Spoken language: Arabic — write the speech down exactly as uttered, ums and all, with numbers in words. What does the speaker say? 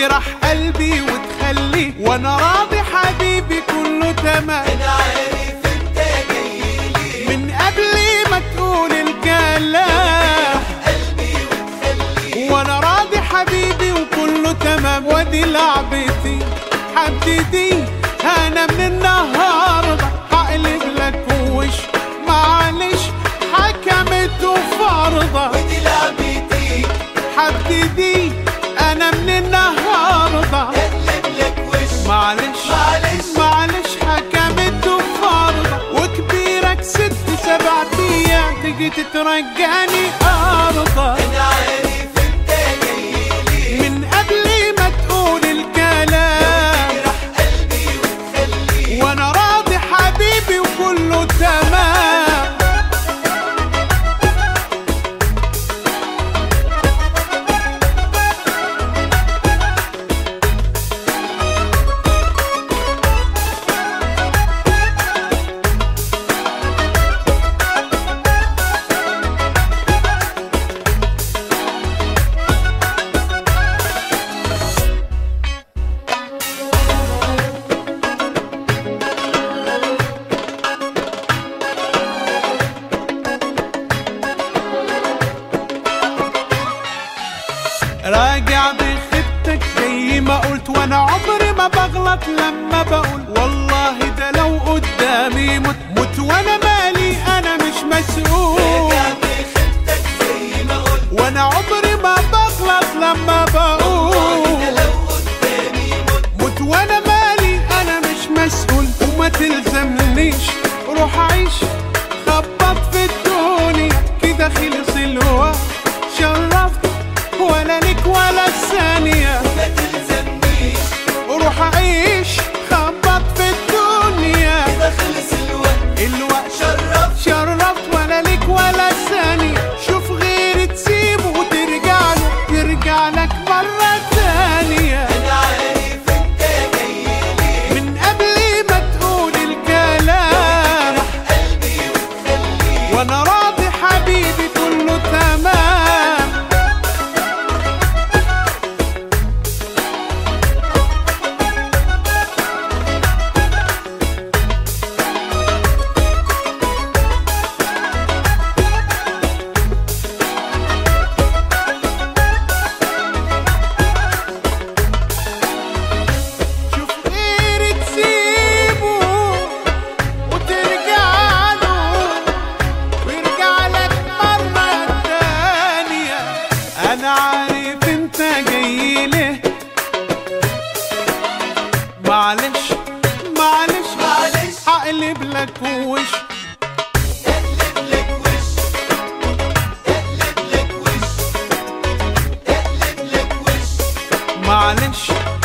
تجرح قلبي وتخليه، وانا راضي حبيبي كله تمام. انا عارف انت جايلي من قبل ما تقول الكلام، قلبي وتخليه، وانا راضي حبيبي وكله تمام. ودي لعبتي حددي، انا من النهارده هقلب لك وش، معلش حكمت وفرضه. ودي لعبتي حددي، انا من النهارده هقلب لك وش، معلش معلش معلش حكمت وفرضه. وكبيرك ست سبع ايام تيجي تترجاني ارضه. انا عارف انت جايلي من قبل ما تقول الكلام، تجرح قلبي وتخليه، وانا راضي حبيبي وكله تمام. راجع بخيبتك زي ما قلت، وانا عمري ما بغلط لما بقول والله ده لو قدامي مت مت، وانا مالي انا مش مسؤول. راجع بخيبتك زي ما قلت، وانا عمري ما بغلط لما بقول ده لو قدامي مت، مت، وانا مالي انا مش مسؤول. وما تلزمنيش روح عيش خبط في الدنيا كده، خلص الوقت شرفت ولا لك ولا ثانية. ما تلزمنيش روح عيش خبط في الدنيا كده، خلص الوقت الوقت شرفت شرفت ولا لك ولا ثانية. شوف غيري تسيبه وترجع له، يرجع لك مرة ثانية. انا عارف انت جايلي من قبل ما تقول الكلام، قلبي وتخليه، وانا راضي حبيبي كله تمام. شوف غيري تسيبه وترجع له، ويرجع لك مرة تانية. أنا عارف أنت جاي ليه، معلش معلش معلش هقلب لك وش، اقلب لك وش، اقلب لك وش، اقلب لك وش، معلش